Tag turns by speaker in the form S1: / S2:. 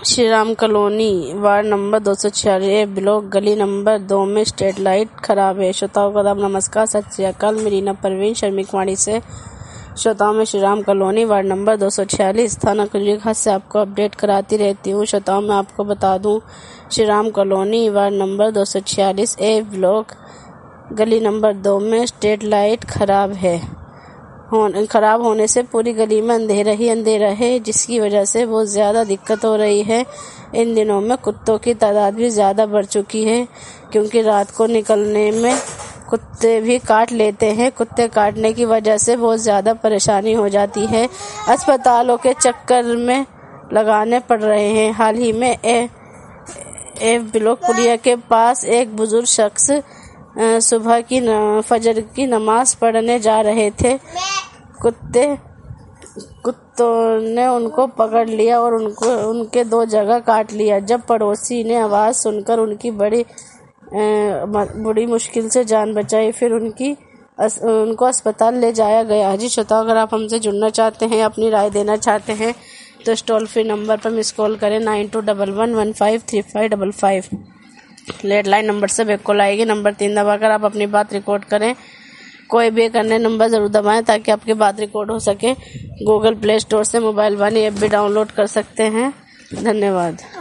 S1: Shri Ram colony, ward number 246, block गली नंबर 2 में स्ट्रीट लाइट खराब है। श्रोताओं का नमस्कार, सत श्री अकाल। मेरी नाम परवीन शर्मिकवाड़ी से। श्रोताओं में Shri Ram colony, ward number 246, थाना कुंजलिघाट से आपको अपडेट कराती रहती हूँ। श्रोताओं मैं आपको बता दूँ, Shri Ram colony, ward number 246 A, block गली नंबर 2 में स्ट्रीट लाइट खराब होने से पूरी गली में अंधेरा ही अंधेरा है, जिसकी वजह से बहुत ज़्यादा दिक्कत हो रही है। इन दिनों में कुत्तों की तादाद भी ज़्यादा बढ़ चुकी है, क्योंकि रात को निकलने में कुत्ते भी काट लेते हैं। कुत्ते काटने की वजह से बहुत ज़्यादा परेशानी हो जाती है। अस्पतालों के चक्कर में लगाने पड़ रहे हैं। हाल ही में ब्लॉक पुलिया के पास एक बुजुर्ग शख्स सुबह की फजर की नमाज पढ़ने जा रहे थे। कुत्तों ने उनको पकड़ लिया और उनके 2 जगह काट लिया। जब पड़ोसी ने आवाज़ सुनकर उनकी बड़ी मुश्किल से जान बचाई, फिर उनको अस्पताल ले जाया गया। जी श्रोताओ, अगर आप हमसे जुड़ना चाहते हैं, अपनी राय देना चाहते हैं, तो इस टोल फ्री नंबर पर मिस कॉल करें 9211153555। लैंडलाइन नंबर से बैक कॉल आएगी। नंबर 3 दबाकर आप अपनी बात रिकॉर्ड करें। कोई भी करने नंबर ज़रूर दबाएं ताकि आपकी बात रिकॉर्ड हो सके। गूगल प्ले स्टोर से मोबाइल वानी ऐप भी डाउनलोड कर सकते हैं। धन्यवाद।